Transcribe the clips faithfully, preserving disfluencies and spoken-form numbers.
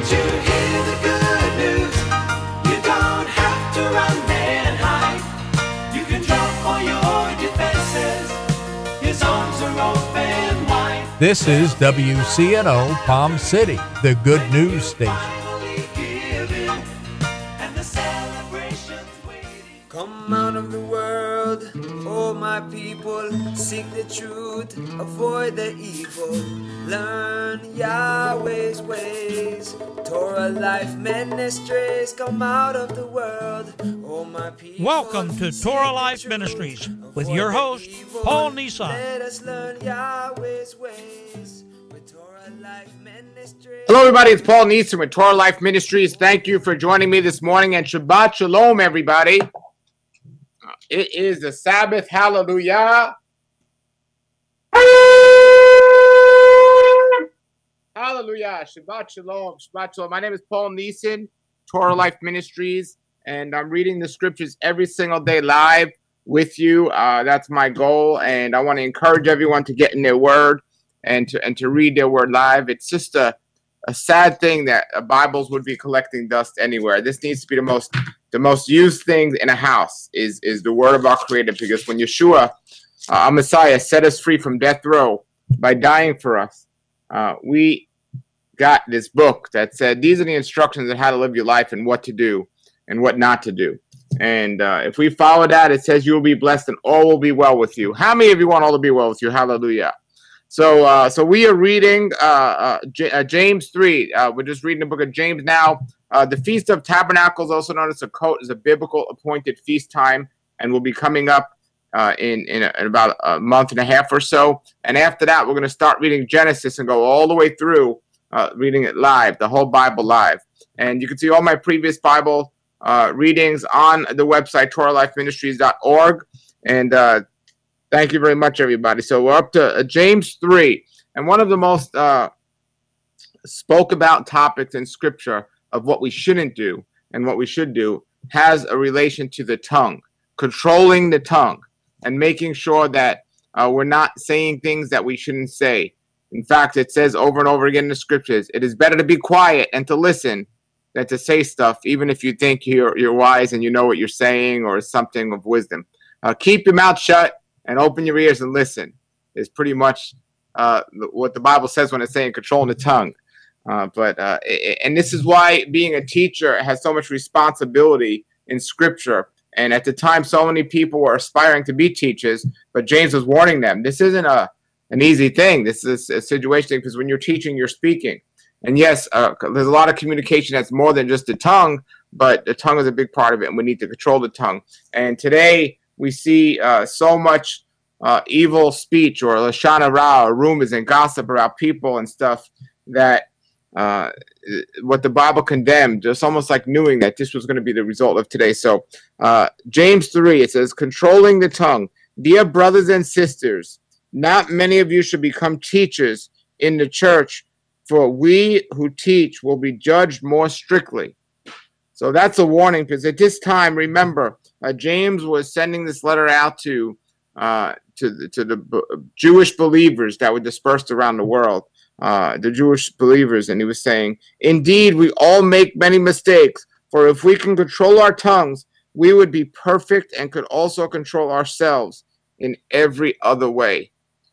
you hear the good news? You don't have to run and hide. You can drop all your defenses. His arms are open wide. This is W C N O Palm City, the good news station. Come out of the world, oh my people, seek the truth, avoid the evil, learn Yahweh's ways, Torah Life Ministries. Come out of the world, oh my people. Welcome to Torah Life Ministries with your host, Paul Nissan. Let us learn Yahweh's ways with Torah Life Ministries. Hello, everybody. It's Paul Neeson with Torah Life Ministries. Thank you for joining me this morning, and Shabbat Shalom, everybody. It is the Sabbath. Hallelujah. Hallelujah. Shabbat Shalom. Shabbat Shalom. My name is Paul Neeson, Torah Life Ministries, and I'm reading the scriptures every single day live with you. Uh, that's my goal, and I want to encourage everyone to get in their word and to and to read their word live. It's just a a sad thing that uh, Bibles would be collecting dust anywhere. This needs to be the most the most used thing in a house is is the word of our Creator, because when Yeshua, uh, our Messiah, set us free from death row by dying for us, uh, we got this book that said these are the instructions on how to live your life and what to do and what not to do. And uh, if we follow that, it says you will be blessed and all will be well with you. How many of you want all to be well with you? Hallelujah. So, uh, so we are reading uh, uh, J- uh, James three. Uh, we're just reading the book of James now. Uh, the Feast of Tabernacles, also known as Sukkot, is a biblical appointed feast time, and will be coming up uh, in in, a, in about a month and a half or so. And after that, we're going to start reading Genesis and go all the way through, uh, reading it live, the whole Bible live. And you can see all my previous Bible uh, readings on the website Torah Life Ministries dot org. And uh, thank you very much, everybody. So we're up to uh, James three, and one of the most uh, spoke about topics in Scripture of what we shouldn't do and what we should do has a relation to the tongue, controlling the tongue, and making sure that uh, we're not saying things that we shouldn't say. In fact, it says over and over again in the Scriptures, it is better to be quiet and to listen than to say stuff, even if you think you're you're wise and you know what you're saying or something of wisdom. Uh, keep your mouth shut and open your ears and listen is pretty much uh, what the Bible says when it's saying controlling the tongue. Uh, but uh, and this is why being a teacher has so much responsibility in Scripture. And at the time, so many people were aspiring to be teachers, but James was warning them. This isn't a an easy thing. This is a situation, because when you're teaching, you're speaking. And yes, uh, there's a lot of communication that's more than just the tongue, but the tongue is a big part of it, and we need to control the tongue. And today we see uh, so much uh, evil speech or lashon hara or rumors and gossip about people and stuff that uh, what the Bible condemned, just almost like knowing that this was going to be the result of today. So uh, James three, it says, controlling the tongue. Dear brothers and sisters, not many of you should become teachers in the church, for we who teach will be judged more strictly. So that's a warning, because at this time, remember, uh, James was sending this letter out to uh, to the, to the b- Jewish believers that were dispersed around the world, uh, the Jewish believers, and he was saying, indeed, we all make many mistakes, for if we can control our tongues, we would be perfect and could also control ourselves in every other way.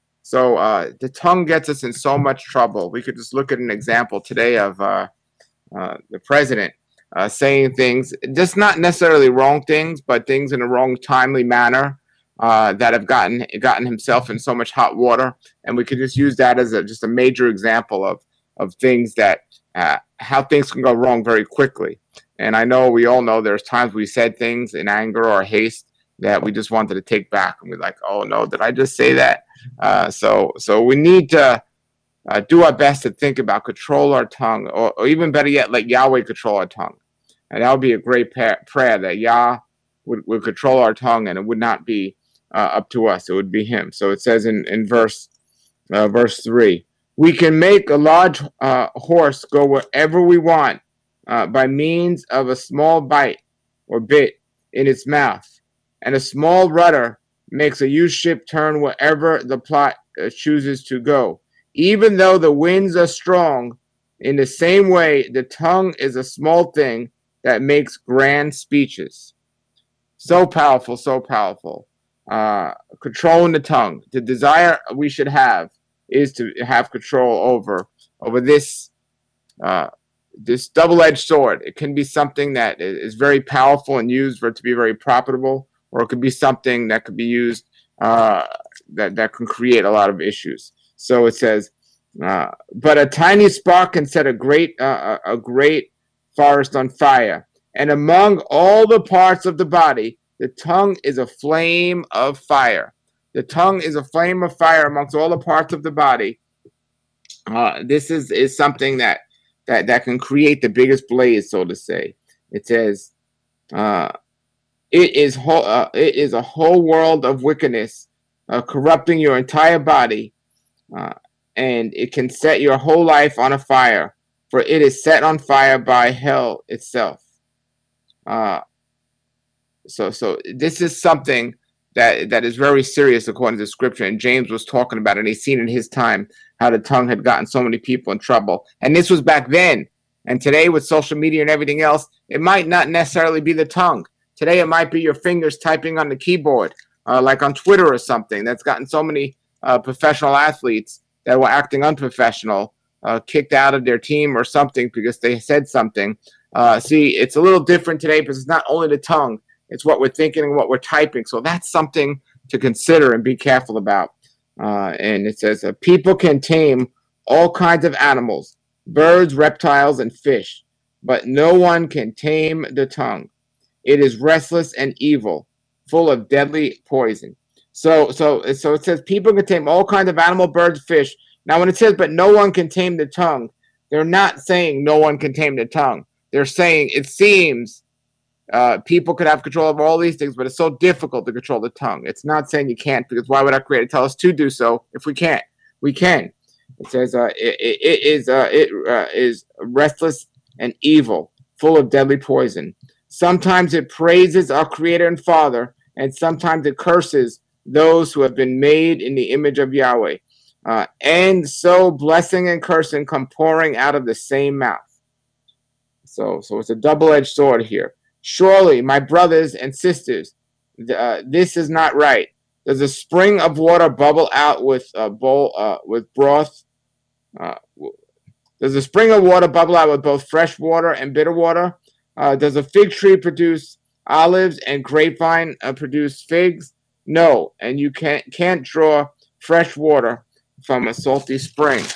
So uh, the tongue gets us in so much trouble. We could just look at an example today of uh, uh, the president uh, saying things, just not necessarily wrong things, but things in a wrong, timely manner uh, that have gotten gotten himself in so much hot water. And we could just use that as a, just a major example of of things that uh, how things can go wrong very quickly. And I know we all know there's times we said things in anger or haste that we just wanted to take back, and we're like, oh no, did I just say that? Uh, so so we need to uh, do our best to think about, control our tongue, or, or even better yet, let Yahweh control our tongue. And that would be a great pa- prayer, that Yah would, would control our tongue, and it would not be uh, up to us. It would be him. So it says in, in verse uh, verse three, we can make a large uh, horse go wherever we want uh, by means of a small bite or bit in its mouth, and a small rudder makes a huge ship turn wherever the plot uh, chooses to go. Even though the winds are strong, In the same way, the tongue is a small thing that makes grand speeches. So powerful, so powerful. Uh, controlling the tongue. The desire we should have is to have control over over this uh, this double-edged sword. It can be something that is very powerful and used for it to be very profitable, or it could be something that could be used uh, that that can create a lot of issues. So it says, uh, but a tiny spark can set a great uh, a great forest on fire. And among all the parts of the body, the tongue is a flame of fire. The tongue is a flame of fire amongst all the parts of the body. Uh, this is, is something that, that, that can create the biggest blaze, so to say. It says, uh, it is whole, uh, it is a whole world of wickedness, uh, corrupting your entire body, uh, and it can set your whole life on a fire, for it is set on fire by hell itself. Uh, so, so this is something that that is very serious according to Scripture. And James was talking about it. And he's seen in his time how the tongue had gotten so many people in trouble. And this was back then. And today, with social media and everything else, it might not necessarily be the tongue. Today, it might be your fingers typing on the keyboard, uh, like on Twitter or something. That's gotten so many uh, professional athletes that were acting unprofessional, uh, kicked out of their team or something because they said something. Uh, see, it's a little different today because it's not only the tongue, it's what we're thinking and what we're typing. So that's something to consider and be careful about. Uh, and it says, uh, people can tame all kinds of animals, birds, reptiles, and fish, but no one can tame the tongue. It is restless and evil, full of deadly poison. So, so, so it says people can tame all kinds of animal, birds, fish. Now, when it says, but no one can tame the tongue, they're not saying no one can tame the tongue. They're saying it seems uh, people could have control over all these things, but it's so difficult to control the tongue. It's not saying you can't, because why would our Creator tell us to do so if we can't? We can. It says uh, it, it, it is uh, it uh, is restless and evil, full of deadly poison. Sometimes it praises our Creator and Father, and sometimes it curses those who have been made in the image of Yahweh. Uh, and so blessing and cursing come pouring out of the same mouth. So, so it's a double-edged sword here. Surely, my brothers and sisters, uh, this is not right. Does a spring of water bubble out with a bowl uh, with broth? Uh, does a spring of water bubble out with both fresh water and bitter water? Uh, does a fig tree produce olives and grapevine uh, produce figs? No, and you can't can't draw fresh water from a salty spring.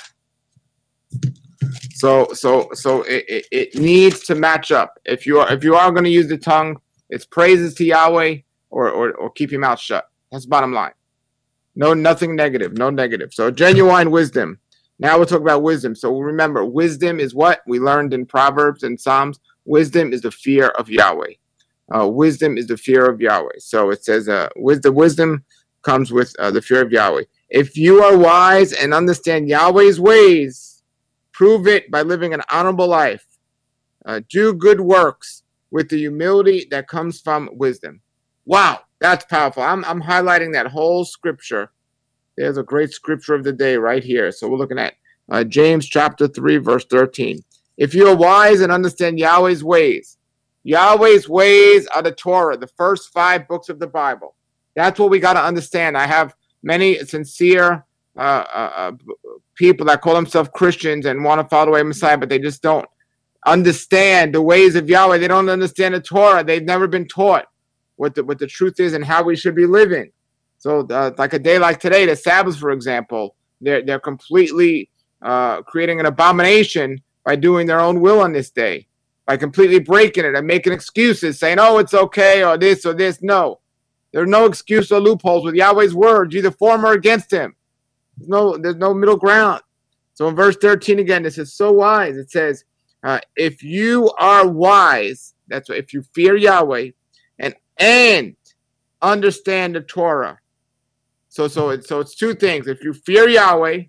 So, so, so it, it, it needs to match up. If you are if you are going to use the tongue, it's praises to Yahweh, or, or or keep your mouth shut. That's the bottom line. No, nothing negative. No negative. So genuine wisdom. Now we'll talk about wisdom. So remember, wisdom is what we learned in Proverbs and Psalms. Wisdom is the fear of Yahweh. Uh, wisdom is the fear of Yahweh. So it says, uh, wisdom, wisdom comes with uh, the fear of Yahweh. If you are wise and understand Yahweh's ways, prove it by living an honorable life. Uh, do good works with the humility that comes from wisdom. Wow, that's powerful. I'm, I'm highlighting that whole scripture. There's a great scripture of the day right here. So we're looking at uh, James chapter three, verse thirteen. If you are wise and understand Yahweh's ways, Yahweh's ways are the Torah, the first five books of the Bible. That's what we got to understand. I have many sincere uh, uh, uh, people that call themselves Christians and want to follow the way of Messiah, but they just don't understand the ways of Yahweh. They don't understand the Torah. They've never been taught what the, what the truth is and how we should be living. So uh, like a day like today, the Sabbath, for example, they're, they're completely uh, creating an abomination by doing their own will on this day, by completely breaking it and making excuses, saying, oh, it's okay, or this or this. No, there's no excuse or loopholes with Yahweh's words, either for him or against him. There's no, there's no middle ground. So in verse thirteen again, this is so wise. It says, uh, if you are wise, that's what, if you fear Yahweh and and understand the Torah. So so it's so it's two things. If you fear Yahweh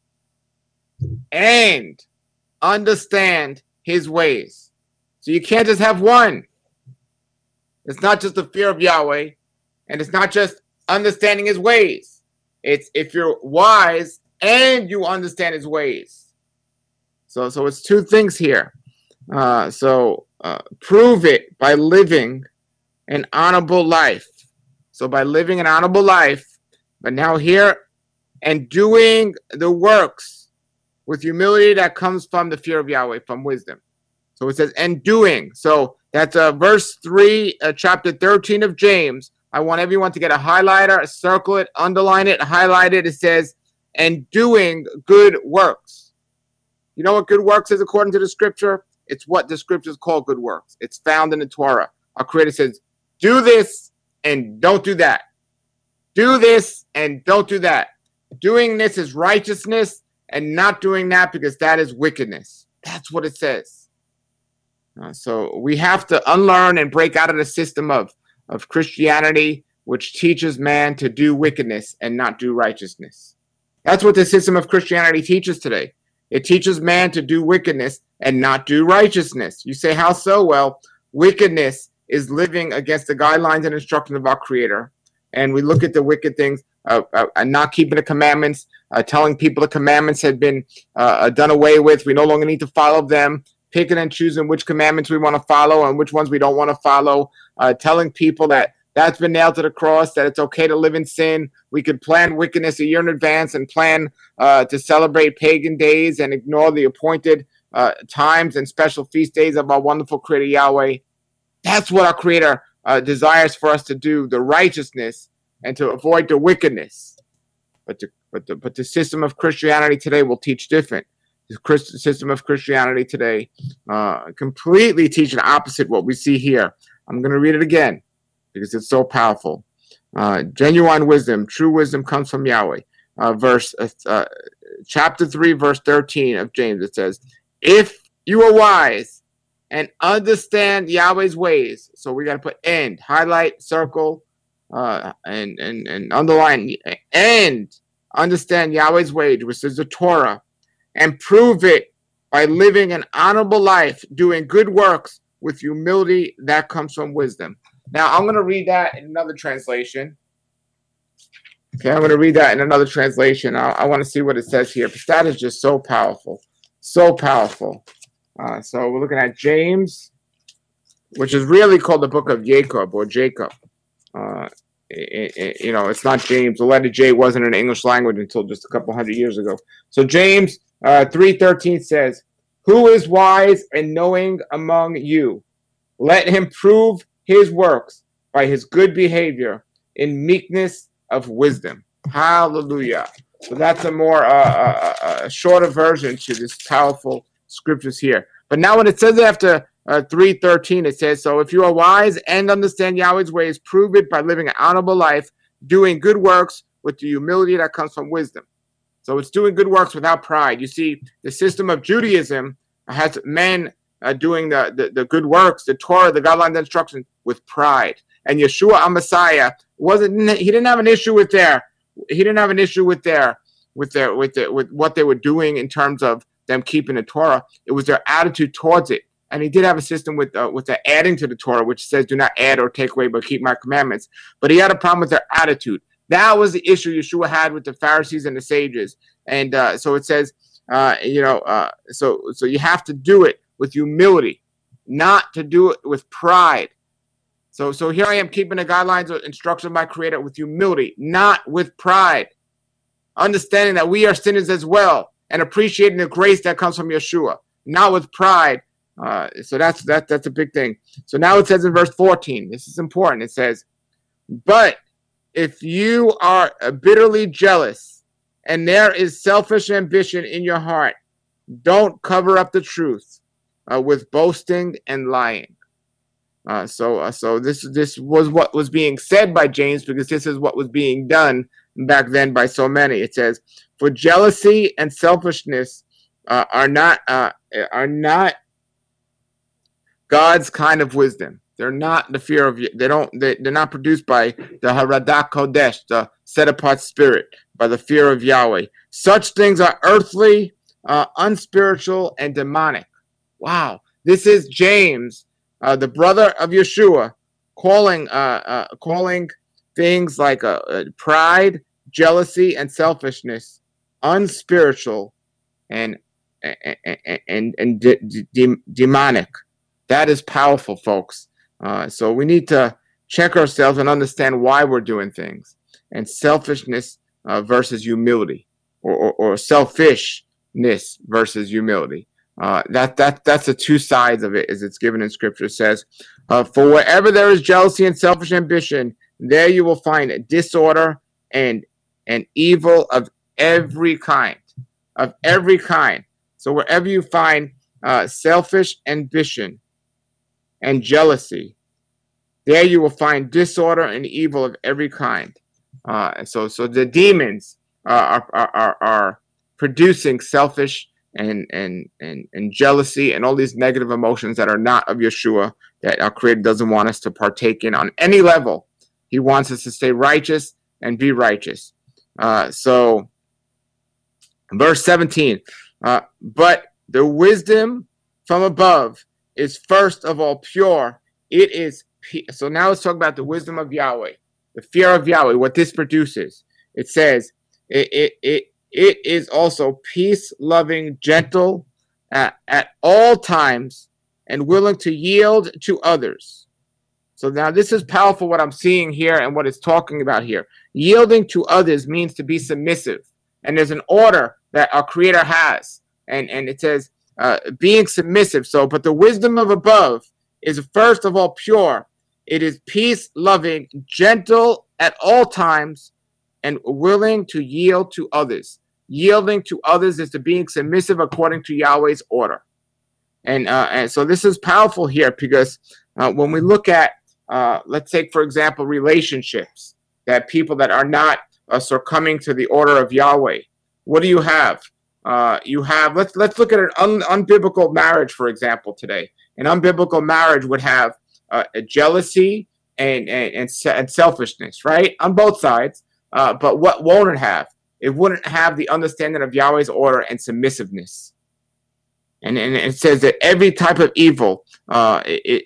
and understand his ways. So you can't just have one. It's not just the fear of Yahweh, and it's not just understanding his ways. It's if you're wise and you understand his ways. So, so it's two things here. Uh, so uh, prove it by living an honorable life. So by living an honorable life, but now here, and doing the works with humility that comes from the fear of Yahweh, from wisdom. So it says, and doing. So that's uh, verse three, uh, chapter thirteen of James. I want everyone to get a highlighter, circle it, underline it, highlight it. It says, and doing good works. You know what good works is according to the scripture? It's what the scriptures call good works. It's found in the Torah. Our Creator says, do this and don't do that. Do this and don't do that. Doing this is righteousness, and not doing that because that is wickedness. That's what it says. Uh, so we have to unlearn and break out of the system of, of Christianity, which teaches man to do wickedness and not do righteousness. That's what the system of Christianity teaches today. It teaches man to do wickedness and not do righteousness. You say, how so? Well, wickedness is living against the guidelines and instructions of our Creator. And we look at the wicked things, uh, uh, and not keeping the commandments, uh, telling people the commandments had been uh, done away with. We no longer need to follow them, picking and choosing which commandments we want to follow and which ones we don't want to follow, uh, telling people that that's been nailed to the cross, that it's okay to live in sin. We could plan wickedness a year in advance and plan uh, to celebrate pagan days and ignore the appointed uh, times and special feast days of our wonderful Creator Yahweh. That's what our Creator uh, desires for us to do, the righteousness, and to avoid the wickedness. But the, but the, but the system of Christianity today will teach different. The Christ, system of Christianity today uh, completely teaches the opposite what we see here. I'm going to read it again, because it's so powerful. Uh, genuine wisdom, true wisdom comes from Yahweh. Uh, verse, uh, chapter three, verse thirteen of James, it says, if you are wise and understand Yahweh's ways. So we got to put end, highlight, circle, uh, and, and, and underline, and understand Yahweh's ways, which is the Torah, and prove it by living an honorable life, doing good works with humility that comes from wisdom. Now, I'm going to read that in another translation. Okay, I'm going to read that in another translation. I, I want to see what it says here, because that is just so powerful. So powerful. Uh, so we're looking at James, which is really called the book of Jacob or Jacob. Uh, it, it, you know, it's not James. The letter J wasn't in the English language until just a couple hundred years ago. So James uh, three thirteen says, who is wise and knowing among you? Let him prove his works by his good behavior in meekness of wisdom. Hallelujah. So that's a more uh, uh, uh, shorter version to this powerful scriptures here. But now when it says after uh, three thirteen, it says, so if you are wise and understand Yahweh's ways, prove it by living an honorable life, doing good works with the humility that comes from wisdom. So it's doing good works without pride. You see, the system of Judaism has men uh, doing the, the, the good works, the Torah, the guidelines, the instructions with pride. And Yeshua, our Messiah, wasn't he didn't have an issue with their he didn't have an issue with their with their with their with what they were doing in terms of them keeping the Torah. It was their attitude towards it. And he did have a system with uh, with the adding to the Torah, which says, do not add or take away, but keep my commandments. But he had a problem with their attitude. That was the issue Yeshua had with the Pharisees and the sages. And uh, so it says, uh, you know, uh, so so you have to do it with humility, not to do it with pride. So so here I am keeping the guidelines of instruction of my Creator with humility, not with pride. Understanding that we are sinners as well, and appreciating the grace that comes from Yeshua, not with pride. Uh, so that's that that's a big thing. So now it says in verse fourteen, this is important. It says, but if you are bitterly jealous and there is selfish ambition in your heart, don't cover up the truth uh, with boasting and lying. Uh, so uh, so this this was what was being said by James, because this is what was being done back then by so many. It says, for jealousy and selfishness uh, are not uh, are not God's kind of wisdom. They're not the fear of, they don't, they, they're not produced by the Haradah Kodesh, the set apart spirit, by the fear of Yahweh. Such things are earthly, uh, unspiritual, and demonic. Wow. This is James, uh, the brother of Yeshua, calling, uh, uh, calling things like uh, uh, pride, jealousy, and selfishness unspiritual and and and, and de- de- demonic. That is powerful, folks. Uh, so we need to check ourselves and understand why we're doing things. And selfishness uh, versus humility, or, or, or selfishness versus humility. Uh, that that that's the two sides of it, as it's given in Scripture. It says, uh, "For wherever there is jealousy and selfish ambition, there you will find disorder and and evil of every kind, of every kind." So wherever you find uh, selfish ambition and jealousy, there you will find disorder and evil of every kind. Uh, so, so the demons uh, are, are are producing selfish and and and and jealousy and all these negative emotions that are not of Yeshua, that our Creator doesn't want us to partake in on any level. He wants us to stay righteous and be righteous. Uh, so, verse seventeen. Uh, but the wisdom from above is first of all pure. It is so. Now let's talk about the wisdom of Yahweh, the fear of Yahweh. What this produces, it says, it it it, it is also peace, loving, gentle at, at all times, and willing to yield to others. So now this is powerful. What I'm seeing here and what it's talking about here, yielding to others means to be submissive, and there's an order that our Creator has, and and it says uh, being submissive. So, but the wisdom of above is first of all pure. It is peace loving, gentle at all times, and willing to yield to others. Yielding to others is to being submissive according to Yahweh's order. And uh, and so this is powerful here, because uh, when we look at, uh, let's take, for example, relationships, that people that are not uh, succumbing to the order of Yahweh, what do you have? Uh, you have, let's let's look at an un, unbiblical marriage, for example, today. An unbiblical marriage would have uh, a jealousy and, and, and, and selfishness, right? On both sides. Uh, but what won't it have? It wouldn't have the understanding of Yahweh's order and submissiveness. And, and it says that every type of evil uh,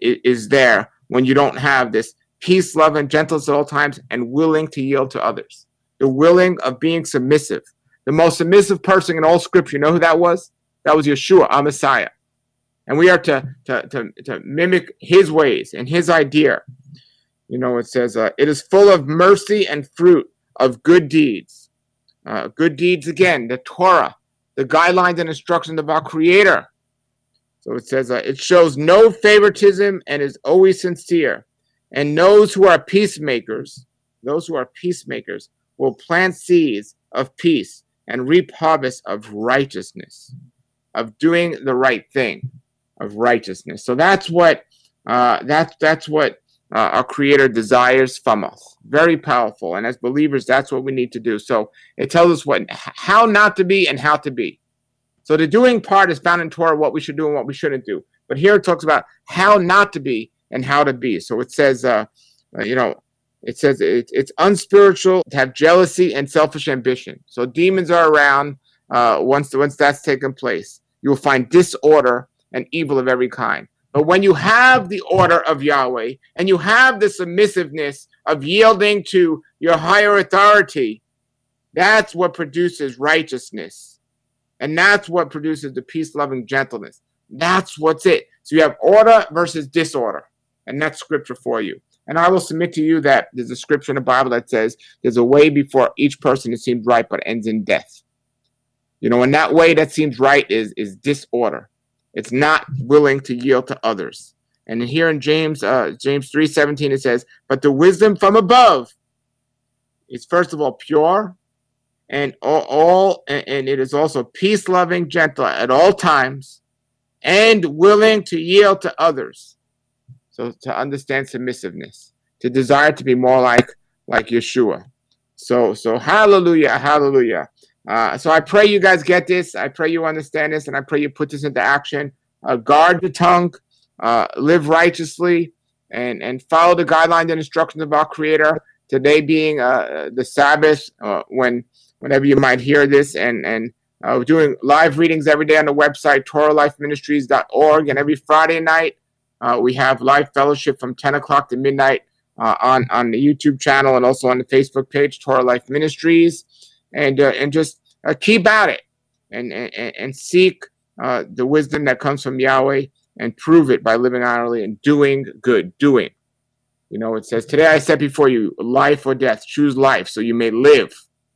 is there when you don't have this peace, love, and gentleness at all times, and willing to yield to others. The willing of being submissive. The most submissive person in all Scripture, you know who that was? That was Yeshua, our Messiah. And we are to, to, to, to mimic his ways and his idea. You know, it says, uh, it is full of mercy and fruit of good deeds. Uh, good deeds, again, the Torah, the guidelines and instructions of our Creator. So it says, uh, it shows no favoritism and is always sincere. And those who are peacemakers, those who are peacemakers will plant seeds of peace and reap harvest of righteousness, of doing the right thing, of righteousness. So that's what uh, that's that's what uh, our Creator desires from us. Very powerful. And as believers, that's what we need to do. So it tells us what how not to be and how to be. So the doing part is found in Torah, what we should do and what we shouldn't do. But here it talks about how not to be and how to be. So it says, uh, uh, you know, it says it, it's unspiritual to have jealousy and selfish ambition. So demons are around uh, once, once that's taken place. You will find disorder and evil of every kind. But when you have the order of Yahweh and you have the submissiveness of yielding to your higher authority, that's what produces righteousness. And that's what produces the peace, loving gentleness. That's what's it. So you have order versus disorder. And that's Scripture for you. And I will submit to you that there's a Scripture in the Bible that says there's a way before each person that seems right but ends in death. You know, and that way that seems right is, is disorder. It's not willing to yield to others. And here in James uh, James three seventeen, it says, but the wisdom from above is first of all pure, and all, all and it is also peace-loving, gentle at all times, and willing to yield to others. So to understand submissiveness, to desire to be more like like Yeshua. So so hallelujah, hallelujah. Uh, so I pray you guys get this. I pray you understand this, and I pray you put this into action. Uh, guard the tongue, uh, live righteously, and and follow the guidelines and instructions of our Creator. Today being uh, the Sabbath, uh, when whenever you might hear this, and and uh, we're doing live readings every day on the website Torah Life Ministries dot org, and every Friday night uh, we have live fellowship from ten o'clock to midnight uh, on on the YouTube channel and also on the Facebook page Torah Life Ministries, and uh, and just uh, keep at it and and, and seek uh, the wisdom that comes from Yahweh and prove it by living honorably and doing good, doing. You know, it says, today I set before you life or death. Choose life so you may live.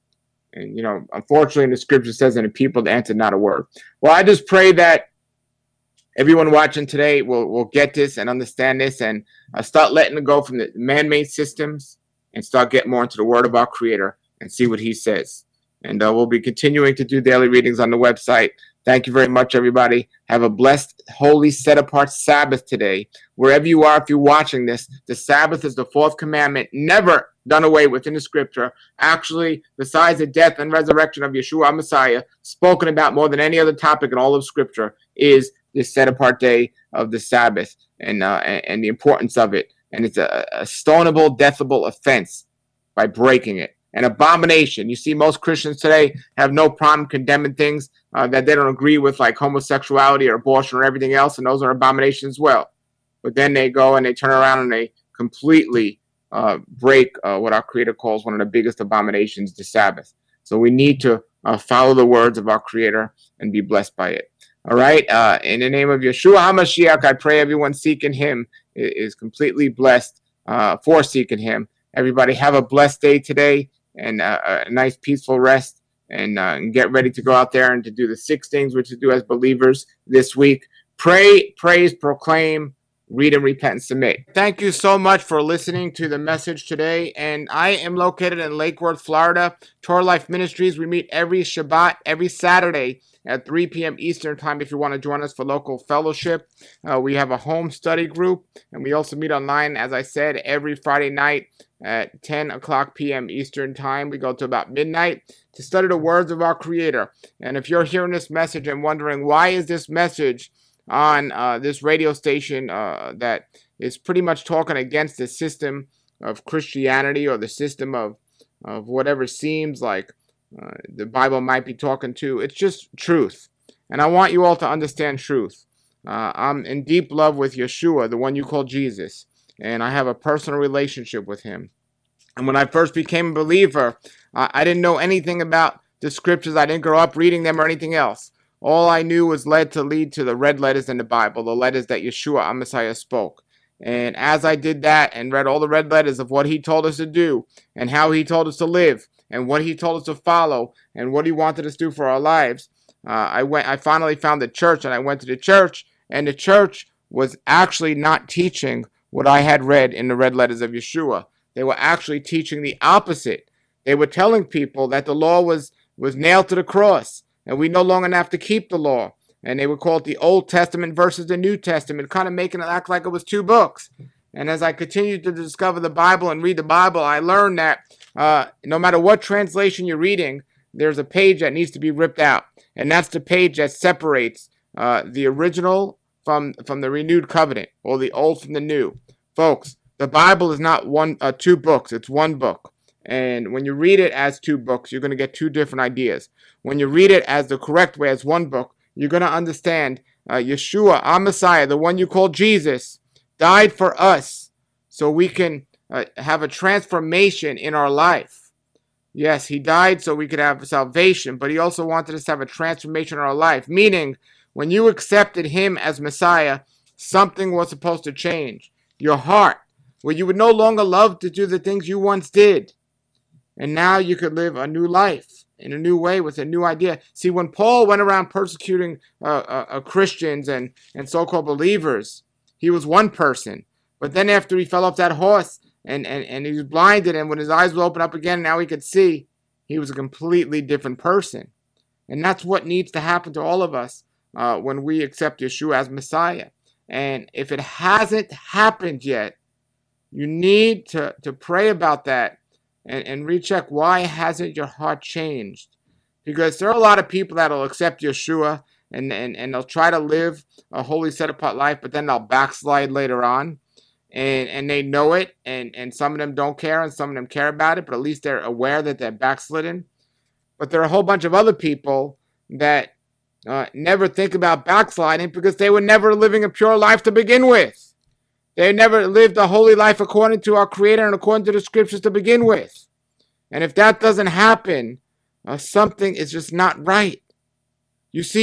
And, you know, unfortunately, in the scripture says, and the people answered not a word. Well, I just pray that everyone watching today will, will get this and understand this and uh, start letting it go from the man-made systems and start getting more into the word of our Creator and see what he says. And uh, we'll be continuing to do daily readings on the website. Thank you very much, everybody. Have a blessed, holy, set-apart Sabbath today. Wherever you are, if you're watching this, the Sabbath is the fourth commandment, never done away with in the scripture. Actually, besides the death and resurrection of Yeshua, our Messiah, spoken about more than any other topic in all of scripture, is this set-apart day of the Sabbath and, uh, and, and the importance of it. And it's a, a stonable, deathable offense by breaking it. An abomination. You see, most Christians today have no problem condemning things uh, that they don't agree with, like homosexuality or abortion or everything else, and those are abominations as well. But then they go and they turn around and they completely uh, break uh, what our Creator calls one of the biggest abominations, the Sabbath. So we need to uh, follow the words of our Creator and be blessed by it. All right? Uh, in the name of Yeshua HaMashiach, I pray everyone seeking him is completely blessed uh, for seeking him. Everybody have a blessed day today. And uh, a nice peaceful rest, and, uh, and get ready to go out there and to do the six things which to do as believers this week. Pray, praise, proclaim, read, and repent and submit. Thank you so much for listening to the message today. And I am located in Lake Worth, Florida. Torah Life Ministries. We meet every Shabbat, every Saturday at three p.m. Eastern Time if you want to join us for local fellowship. Uh, we have a home study group, and we also meet online, as I said, every Friday night at ten o'clock p.m. Eastern Time. We go to about midnight to study the words of our Creator. And if you're hearing this message and wondering, why is this message on uh, this radio station uh, that is pretty much talking against the system of Christianity or the system of, of whatever seems like uh, the Bible might be talking to, it's just truth. And I want you all to understand truth. Uh, I'm in deep love with Yeshua, the one you call Jesus. And I have a personal relationship with him. And when I first became a believer, uh, I didn't know anything about the scriptures. I didn't grow up reading them or anything else. All I knew was led to lead to the red letters in the Bible, the letters that Yeshua, our Messiah, spoke. And as I did that and read all the red letters of what he told us to do and how he told us to live and what he told us to follow and what he wanted us to do for our lives, uh, I went. I finally found the church, and I went to the church, and the church was actually not teaching what I had read in the red letters of Yeshua. They were actually teaching the opposite. They were telling people that the law was, was nailed to the cross, and we no longer have to keep the law. And they would call it the Old Testament versus the New Testament, kind of making it act like it was two books. And as I continued to discover the Bible and read the Bible, I learned that uh, no matter what translation you're reading, there's a page that needs to be ripped out. And that's the page that separates uh, the original from, from the renewed covenant, or the old from the new. Folks, the Bible is not one, uh, two books. It's one book. And when you read it as two books, you're going to get two different ideas. When you read it as the correct way, as one book, you're going to understand uh, Yeshua, our Messiah, the one you call Jesus, died for us so we can uh, have a transformation in our life. Yes, he died so we could have salvation, but he also wanted us to have a transformation in our life, meaning when you accepted him as Messiah, something was supposed to change. Your heart, where you would no longer love to do the things you once did. And now you could live a new life in a new way with a new idea. See, when Paul went around persecuting uh, uh, uh, Christians and, and so-called believers, he was one person. But then after he fell off that horse and, and, and he was blinded, and when his eyes would open up again, now he could see, he was a completely different person. And that's what needs to happen to all of us uh, when we accept Yeshua as Messiah. And if it hasn't happened yet, you need to, to pray about that and, and recheck, why hasn't your heart changed? Because there are a lot of people that will accept Yeshua and, and, and they'll try to live a holy set-apart life, but then they'll backslide later on. And, and they know it, and, and some of them don't care, and some of them care about it, but at least they're aware that they're backslidden. But there are a whole bunch of other people that uh, never think about backsliding because they were never living a pure life to begin with. They never lived a holy life according to our Creator and according to the Scriptures to begin with. And if that doesn't happen, uh, something is just not right. You see,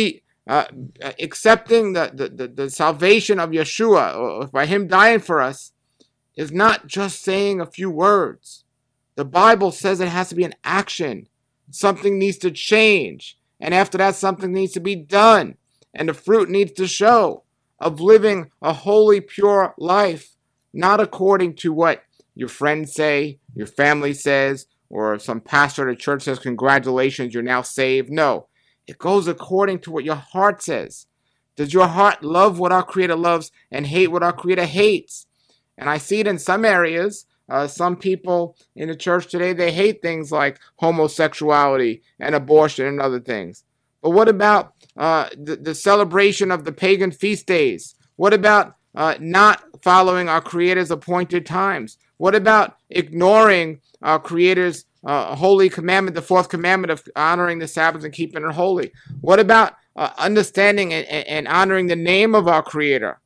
uh, accepting the, the, the, the salvation of Yeshua, or by him dying for us, is not just saying a few words. The Bible says it has to be an action. Something needs to change. And after that, something needs to be done. And the fruit needs to show of living a holy, pure life, not according to what your friends say, your family says, or some pastor at a church says, congratulations, you're now saved. No, it goes according to what your heart says. Does your heart love what our Creator loves and hate what our Creator hates? And I see it in some areas. Uh, some people in the church today, they hate things like homosexuality and abortion and other things. But what about uh, the, the celebration of the pagan feast days? What about uh, not following our Creator's appointed times? What about ignoring our Creator's uh, holy commandment, the fourth commandment of honoring the Sabbath and keeping it holy? What about uh, understanding and, and honoring the name of our Creator?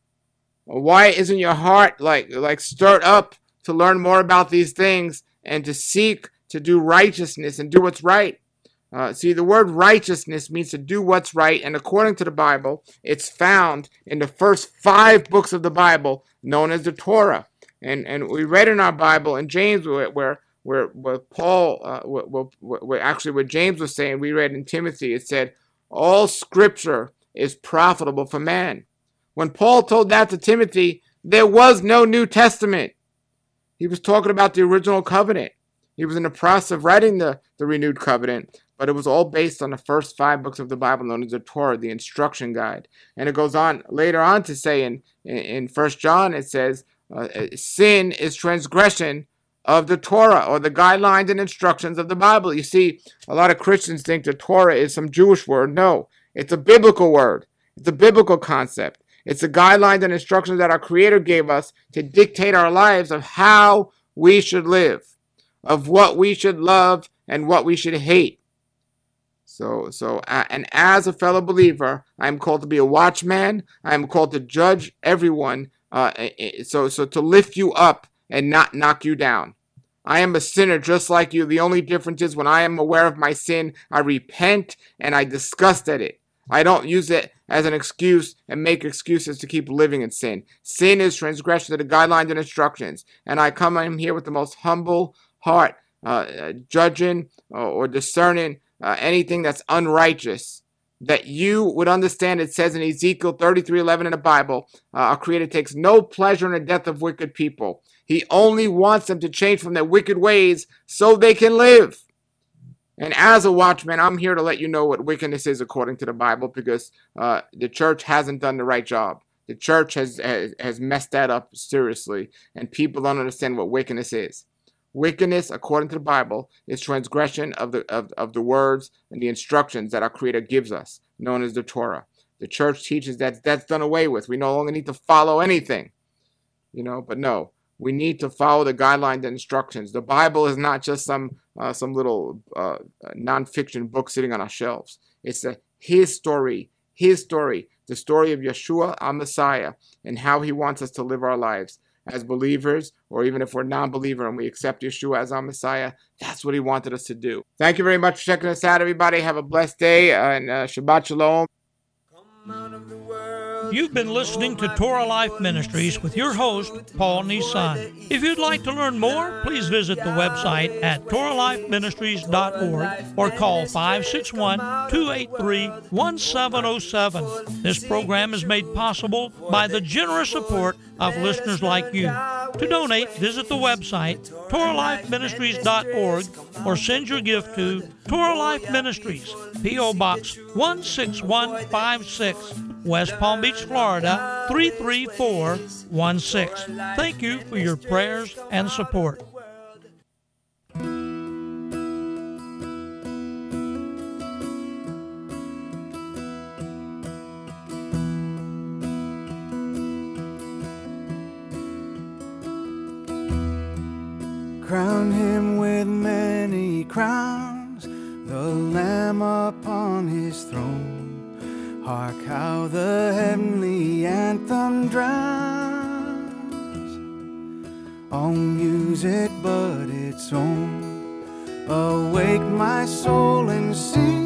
Why isn't your heart like like stirred up to learn more about these things and to seek to do righteousness and do what's right? Uh, see, the word righteousness means to do what's right, and according to the Bible, it's found in the first five books of the Bible, known as the Torah. And and we read in our Bible in James where where where, where Paul, uh, where, where actually what James was saying, we read in Timothy, it said, all Scripture is profitable for man. When Paul told that to Timothy, there was no New Testament. He was talking about the original covenant. He was in the process of writing the, the renewed covenant, but it was all based on the first five books of the Bible known as the Torah, the instruction guide. And it goes on later on to say in, in, in First John, it says, uh, sin is transgression of the Torah, or the guidelines and instructions of the Bible. You see, a lot of Christians think the Torah is some Jewish word. No, it's a biblical word. It's a biblical concept. It's the guidelines and instructions that our Creator gave us to dictate our lives of how we should live, of what we should love and what we should hate. So, so, uh, and as a fellow believer, I am called to be a watchman. I am called to judge everyone. Uh, so, so to lift you up and not knock you down. I am a sinner just like you. The only difference is when I am aware of my sin, I repent and I disgust at it. I don't use it as an excuse and make excuses to keep living in sin. Sin is transgression of the guidelines and instructions. And I come in here with the most humble heart, uh, judging or discerning uh, anything that's unrighteous, that you would understand. It says in Ezekiel thirty-three eleven in the Bible, uh, our Creator takes no pleasure in the death of wicked people. He only wants them to change from their wicked ways so they can live. And as a watchman, I'm here to let you know what wickedness is according to the Bible, because uh, the church hasn't done the right job. The church has, has has messed that up seriously, and people don't understand what wickedness is. Wickedness, according to the Bible, is transgression of the of, of the words and the instructions that our Creator gives us, known as the Torah. The church teaches that that's done away with. We no longer need to follow anything, you know. But no, we need to follow the guidelines and instructions. The Bible is not just some uh, some little uh, nonfiction book sitting on our shelves. It's a His story, His story, the story of Yeshua, our Messiah, and how He wants us to live our lives as believers, or even if we're non-believer and we accept Yeshua as our Messiah. That's what He wanted us to do. Thank you very much for checking us out, everybody. Have a blessed day, and uh, Shabbat Shalom. You've been listening to Torah Life Ministries with your host, Paul Nissan. If you'd like to learn more, please visit the website at torah life ministries dot org or call five six one, two eight three, one seven zero seven. This program is made possible by the generous support of listeners like you. To donate, visit the website, torah life ministries dot org, or send your gift to Torah Life Ministries, P O Box one six one five six, West Palm Beach, Florida, three three four one six. Thank you for your prayers and support. Crown Him with many crowns, the Lamb upon His throne. Hark how the heavenly anthem drowns, all music but its own. Awake my soul and sing.